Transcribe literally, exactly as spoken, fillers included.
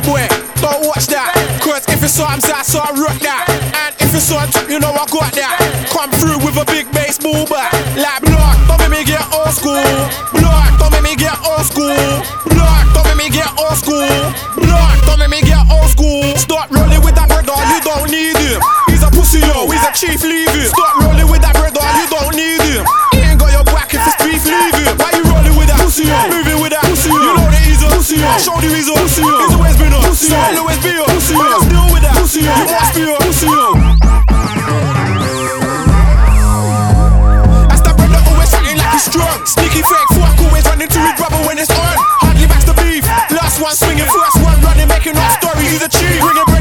boy, don't watch that. Cause if it's something I saw, I rock that. And if it's on top, you know I got that. Come through with a big baseball bat. Like blood, don't make me get old school. Blood, don't make me get old school. Blood, don't make me get old school. Blood, don't make me get old school. Start rolling with that brother, you don't need him. He's a pussy, yo, he's a chief, leave him. Start rolling with that brother, you don't need him. He ain't got your back if it's beef, leave him. Why you rolling with that pussy, yo? Moving with that pussy, yo. You know that he's a pussy, yo. I showed you he's a pussy, yo. He's always been a pussy, yo. He'll always be a pussy, yo. Still with that pussy, yo. You must be a pussy, yo. That's that brother always acting like he's strong. Sneaky fake fuck, always running to his brother when it's on. Hardly backs the beef. Last one swinging, first one running, making up stories. He's a chief. Bringing